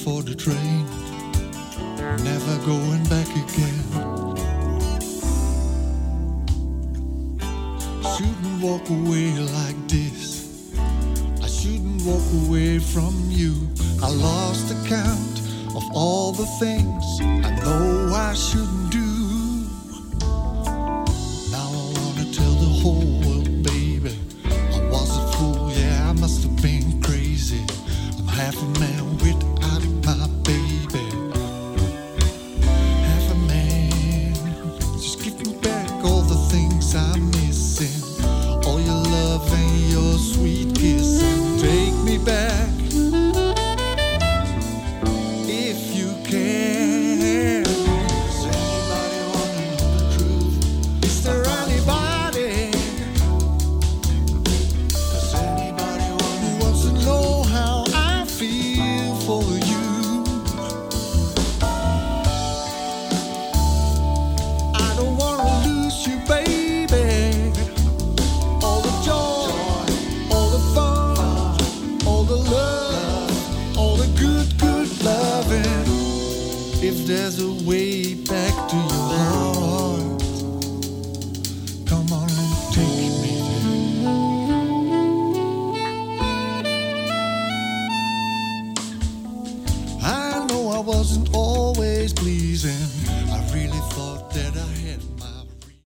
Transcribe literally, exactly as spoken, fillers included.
for the train, never going back again. Shouldn't walk away like this, I shouldn't walk away from you. I lost account of all the things I know I shouldn't do. Now I wanna tell the whole world, baby, I was a fool, yeah, I must have been crazy. I'm half a man without my baby, half a man. Just give me back all the things I'm missing, all your love and your sweet kiss, and take me back if you can. Does anybody wanna know the truth? Is there anybody? Does anybody wanna who wants to know how I feel for you? I don't wanna lose you, baby. All the joy, all the fun, all the love, all the good, good loving. If there's a way back to your heart, come on and take me there. I know I wasn't always pleasing, I really thought that I had